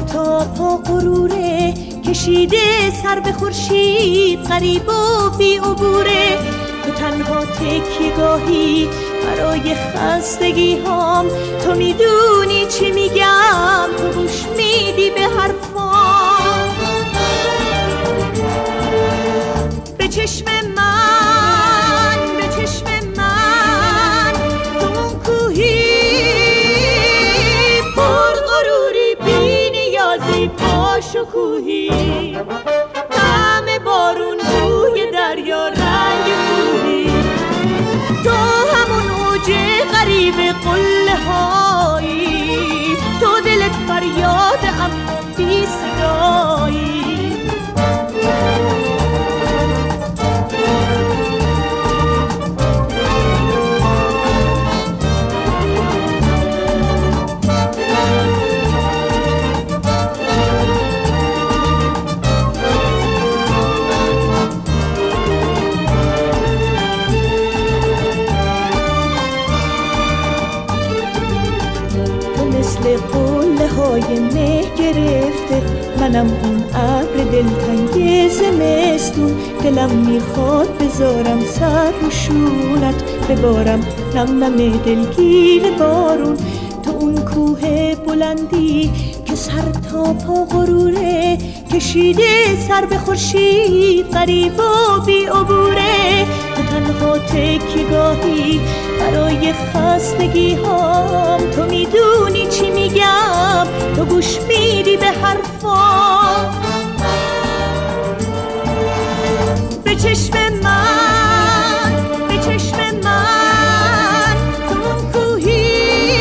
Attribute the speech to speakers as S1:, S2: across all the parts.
S1: تا پا غروره، کشیده سر به خورشید، غریب و بی عبوره. تو تنها تکیه‌گاهی برای خستگی هام، تو میدونی چی میگم، تو گوش میدی به حرفام. به چشم من، به چشم من، تو اون کوهی پر غروری، بی نیازی، با شکوهی، طعم بارون، بوی دریا، رنگ کوهی. تو همون اوج غریب قله هایی، تو دلت فریاد اما بی صدایی. قله های مه گرفته، منم اون ابر دلتنگ زمستون. دلم میخواد بذارم سر رو شونت، ببارم نم نم دلگیر بارون. تو اون کوه بلندی که سر تا پا غروره، کشیده سر به خورشید، غریب و بی عبوره. تو تنها تکیه‌گاهی برای خستگی هام، تو میدونی چی میگم، تو گوش میدی به حرفام. به چشم من، به چشم من، تو اون کوهی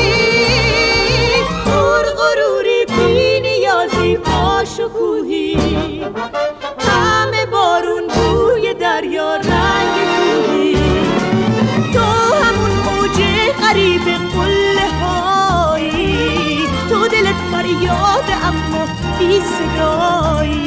S1: پر غروری، بی نیازی، با شکوهی، طعم بارون، بوی دریا، رنگ کوهی. تو همون اوج غریب قله هایی، تو دلت فریاد اما بی صدایی.